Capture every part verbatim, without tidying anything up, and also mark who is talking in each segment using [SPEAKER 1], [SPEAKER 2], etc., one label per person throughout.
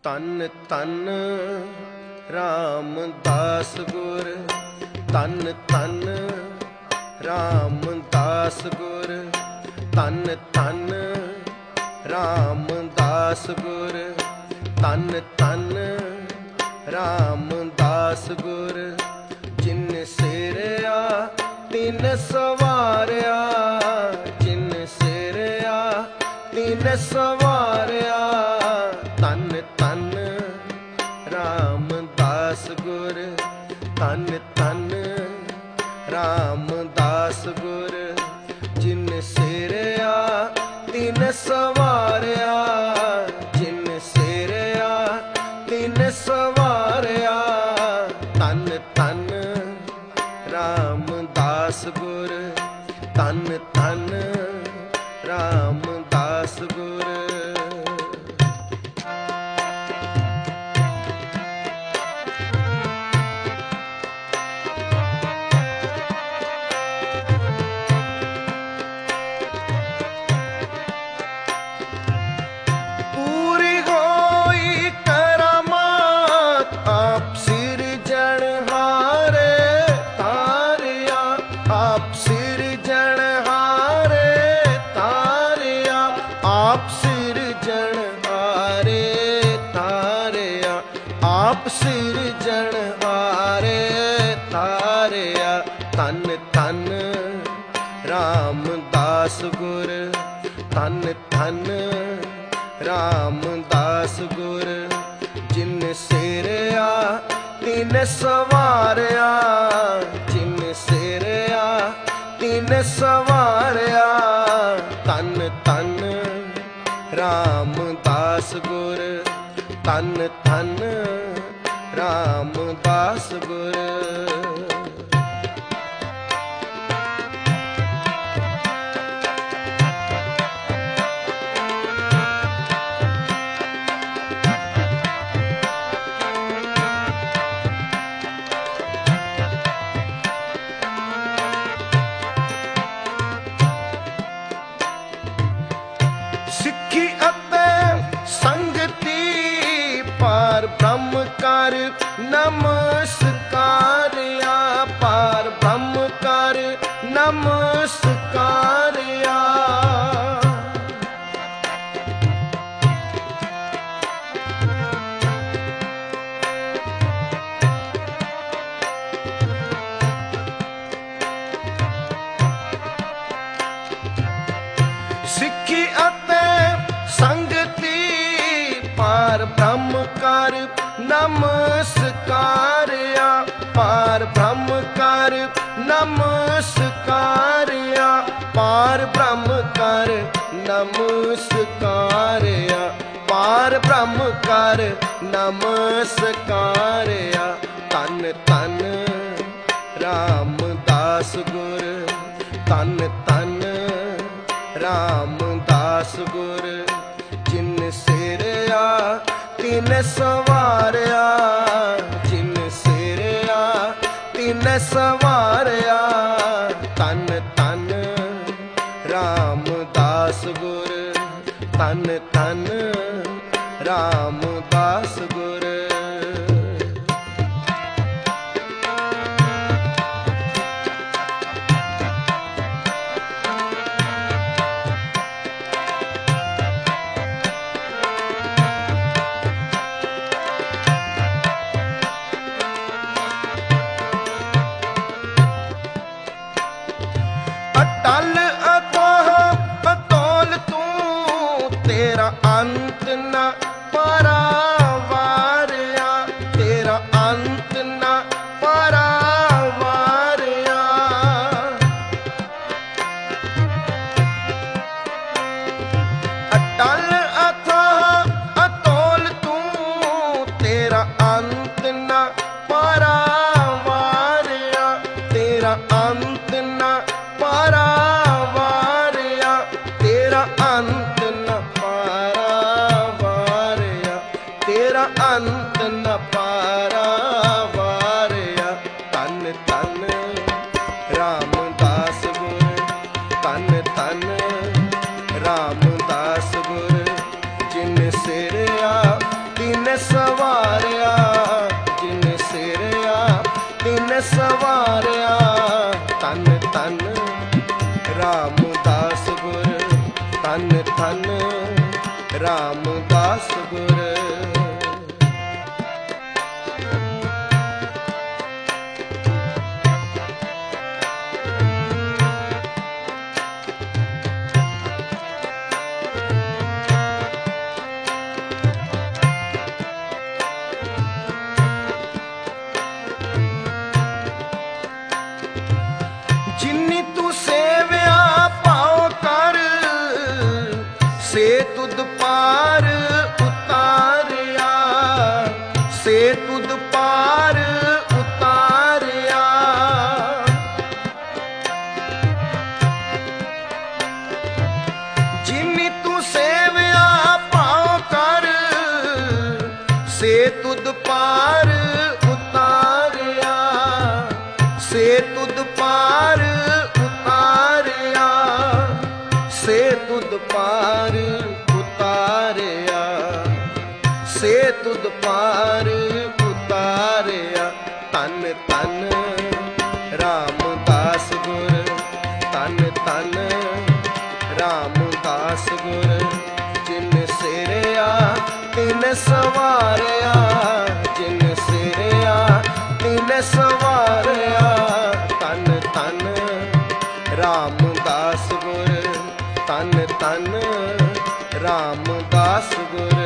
[SPEAKER 1] ਤਨ ਤਨ ਰਾਮਦਾਸ ਗੁਰ, ਤਨ ਤਨ ਰਾਮਦਾਸ ਗੁਰ, ਤਨ ਤਨ ਰਾਮਦਾਸ ਗੁਰ, ਤਨ ਤਨ ਰਾਮਦਾਸ ਗੁਰ। ਜਿਨ ਸਿਰਿਆ ਤਿਨ ਸਵਾਰਿਆ, ਜਿਨ ਸਿਰਿਆ ਤਿਨ ਸਵਾਰਿਆ। ਤਨ ਤਨ ਰਾਮਦਾਸ ਗੁਰ, ਤਨ ਤਨ ਰਾਮਦਾਸ ਗੁਰ। ਜਿਨ ਸਿਰਿਆ ਤਿਨ ਸਵਾਰਿਆ, ਜਿਨ ਸਿਰਿਆ ਤਿਨ ਸਵਾਰਿਆ। ਤਨ ਤਨ ਰਾਮਦਾਸ ਗੁਰ, ਤਨ ਤਨ ਰਾਮਦਾਸ ਗੁਰ। ਆਪ ਸਿਰਜਣਹਾਰੇ ਤਾਰਿਆ। ਤਨ ਤਨ ਰਾਮਦਾਸ ਗੁਰ, ਤਨ ਤਨ ਰਾਮਦਾਸ ਗੁਰ। ਜਿਨ ਸਿਰਿਆ ਤਿਨ ਸਵਾਰਿਆ, ਜਿਨ ਸਿਰਿਆ ਤਿਨ ਸਵਾਰਿਆ। ਤਨ ਤਨ ਰਾਮਦਾਸ ਗੁਰ, ਤਨ ਤਨ ਰਾਮਦਾਸ ਗੁਰ। ਸਿੱਖੀ ਅਤੇ ਸੰਗਤੀ ਪਾਰ ਬ੍ਰਹਮ ਕਰ ਨਮਸਕਾਰਿਆ, ਪਾਰ ਬ੍ਰਹਮ ਕਰ ਨਮਸਕਾਰਿਆ। ਸਿੱਖੀ ਅਤੇ ਸੰਗਤੀ ਪਾਰ ਬ੍ਰਹਮ ਕਰ ਨਮਸਕਾਰਿਆ, ਪਾਰ ਬ੍ਰਹਮ ਕਰ ਨਮਸਕਾਰਿਆ। ਪਾਰ ਬ੍ਰਹਮ ਕਰ ਨਮਸਕਾਰਿਆ, ਪਾਰ ਬ੍ਰਹਮ ਕਰ ਨਮਸਕਾਰਿਆ। ਤਨ ਤਨ ਰਾਮਦਾਸ ਗੁਰ, ਤਨ ਤਨ ਰਾਮਦਾਸ ਗੁਰ। ਜਿਨ ਸਿਰਿਆ ਤਿਨ ਸਵਾਰਿਆ, ਜਿਨ ਸਿਰਿਆ ਤਿਨ ਸਵਾਰਿਆ। ਤਨ ਤਨ ਰਾਮਦਾਸ ਗੁਰ, ਤਨ ਤਨ ਰਾਮਦਾਸ ਗੁਰ। ਅਟਲ ਅਥਾਹ ਅਤੋਲ ਤੂੰ, ਤੇਰਾ ਅੰਤ ਨਾ ਪਰਾਵਾਰਿਆ, ਤੇਰਾ ਅੰਤ ਨਾ ਪਰਾਵਾਰਿਆ। ਅਟਲ ਅਥਾਹ ਅਤੋਲ ਤੂੰ, ਤੇਰਾ ਅੰਤ ਨਾ ਪਰਾਵਾਰਿਆ, ਤੇਰਾ ਅੰਤ ਨਾ ਪਰਾਵਾਰਿਆ। ਤੇਰਾ ਅੰਤ ਨ ਪਰਾਵਾਰਿਆ, ਤੇਰਾ ਅੰਤ ਨ ਪਰਾਵਾਰਿਆ। ਤਨ ਤਨ ਰਾਮਦਾਸ ਗੁਰ, ਤਨ ਤਨ ਰਾਮਦਾਸ ਗੁਰ। ਜਿਨ ਸਿਰਿਆ ਤਿਨ तिन सवारिया, जिन सिरिया तिन सवारिया। तन तन रामदास गुर, तन तन रामदास गुर। जिन्नी तू सेविया पाओ कर, से तुद पार उतारिया, से तुद पार उतारिया। जिन्नी तू सेविया पाओ कर, से तुद पार उतारिया, से तुद पार उतारिया, से तुद पार उतारिया, से तुद पार उतारिया। तन तन रामदास गुर, तन तन रामदास गुर। जिन सिरिया तिन सवारिया, जिन सिरिया तिन सवारिया। तन तन रामदास गुर, तन तन रामदास गुर।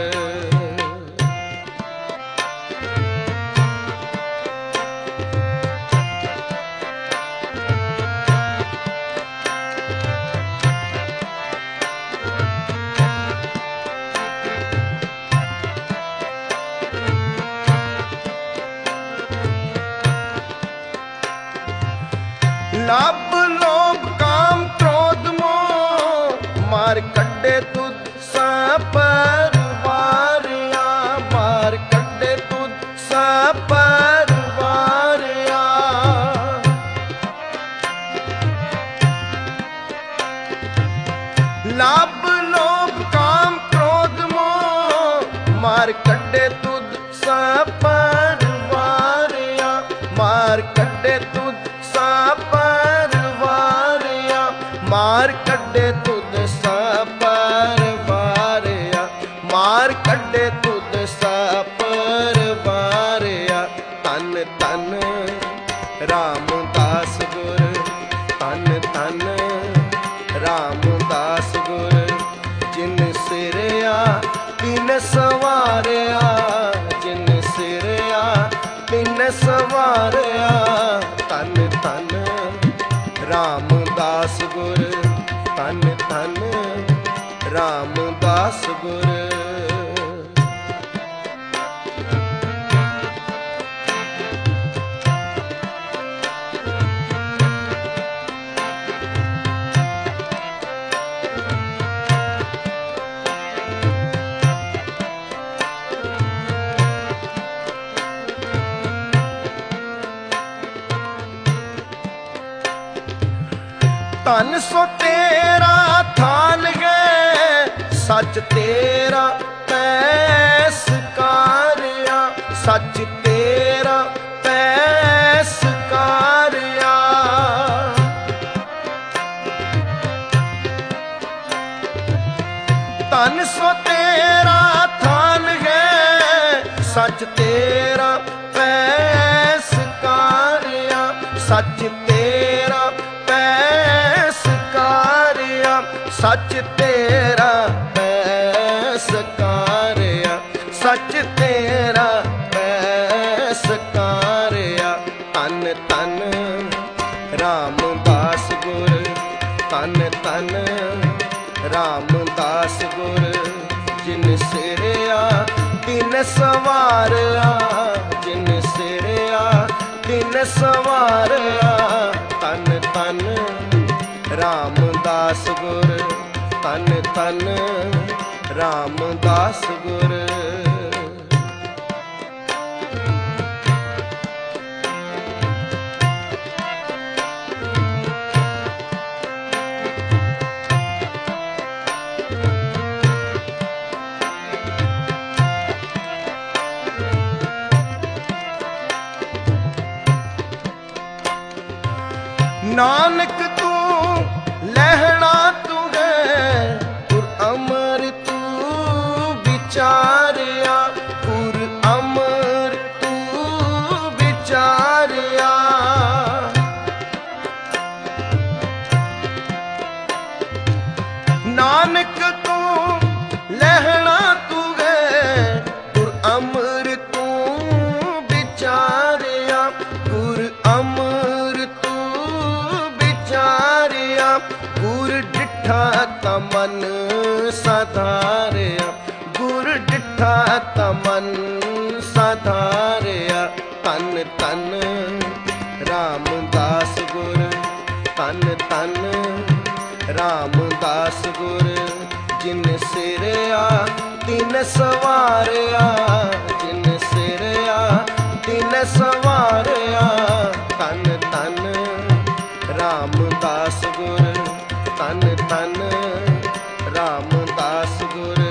[SPEAKER 1] लाभ लोभ काम क्रोध मोह, मार कड्डे तुद सपरवारिया, मार कड्डे तुद सपरवारिया। लाभ लोभ काम क्रोध मोह, मार कड्डे तुद सपरवारिया, मार कड्डे तुद सपरवारिया, मार कड्डे तुद सपरवारिया, मार कड्डे तुद सपरवारिया। तन तन रामदास गुर, तन तन रामदास गुर। जिन सिरिया तिन सवारिया, जिन सिरिया तिन सवारिया। तन तन रामदास गुर, तन तन रामदास गुर। तन सो तेरा थान है, सच तेरा पैसकारिया, सच तेरा पैसकारिया। तन सो तेरा थान है, सच तेरा पैसकारिया, सच तेरा पैसकारिया, सच तेरा पैसकारिया, सच तेरा पैसकारिया। तन तन रामदास गुर, तन तन रामदास गुर। जिन सिरिया तिन सवारिया, जिन सिरिया तिन सवारिया। तन तन रामदास गुर, तन तन रामदास गुर। ਨਾਨਕ ਤੂੰ ਲਹਿਣਾ ਤੂੰ ਹੈ ਗੁਰ ਅਮਰ ਤੂੰ ਵਿਚਾਰਿਆ ਗੁਰ ਅਮਰ ਤੂੰ ਵਿਚਾਰਿਆ ਨਾਨਕ ਤੂੰ ਲਹਿਣਾ ਤੂੰ ਹੈ ਗੁਰ ਅਮਰ ਤੂੰ ਵਿਚਾਰਿਆ ਗੁਰ ਅਮਰ ਤੂੰ ਵਿਚਾਰਿਆ ਗੁਰ ਡਿਠਾ ਤਾਂ ਮਨ ਸਾਧਾਰਿਆ ਗੁਰ ਡਿਠਾ ਤਾਂ ਮਨ ਸਾਧਾਰਿਆ ਤਨ ਤਨ ਰਾਮਦਾਸ ਗੁਰ ਤਨ ਤਨ ਰਾਮਦਾਸ ਗੁਰ ਜਿਨ ਸਿਰਿਆ ਤਿਨ ਸਵਾਰਿਆ ਜਿਨ ਸਿਰਿਆ ਤਿਨ ਸਵਾਰਿਆ ਤਨ ਤਨ ਰਾਮਦਾਸ ਗੁਰ ਤਨ ਤਨ ਰਾਮਦਾਸ ਗੁਰ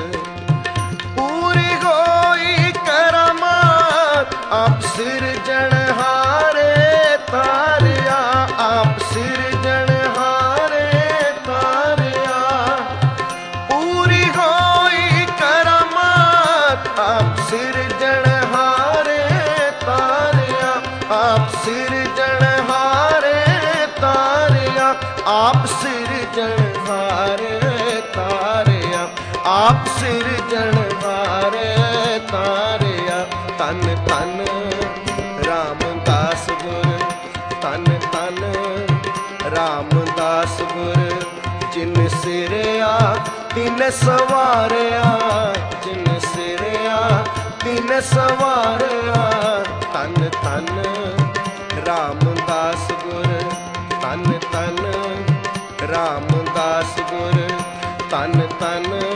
[SPEAKER 1] ਪੂਰੀ ਹੋਈ ਕਰਾਮਾਤ ਆਪ ਸਿਰਜਣਹਾਰੇ ਤਾਰਿਆ ਆਪ ਸਿਰਜਣਹਾਰੇ ਤਾਰਿਆ ਪੂਰੀ ਹੋਈ ਕਰਾਮਾਤ ਆਪ ਸਿਰਜਣਹਾਰੇ ਤਾਰਿਆ ਆਪ ਸਿਰਜਣਹਾਰੇ ਤਾਰਿਆ ਆਪ ਸਿਰਜਣਹਾਰੇ ਤਾਰਿਆ ਆਪ ਸਿਰਜਣਹਾਰੇ ਤਾਰਿਆ ਤਨ ਤਨ ਰਾਮਦਾਸ ਗੁਰ ਤਨ ਤਨ ਰਾਮਦਾਸ ਗੁਰ ਜਿਨ ਸਿਰਿਆ ਤਿਨ ਸਵਾਰਿਆ ਜਿਨ ਸਿਰਿਆ ਤਿਨ ਸਵਾਰਿਆ ਤਨ ਤਨ ਰਾਮਦਾਸ ਗੁਰ ਤਨ ਤਨ ਰਾਮਦਾਸ ਗੁਰ ਤਨ ਤਨ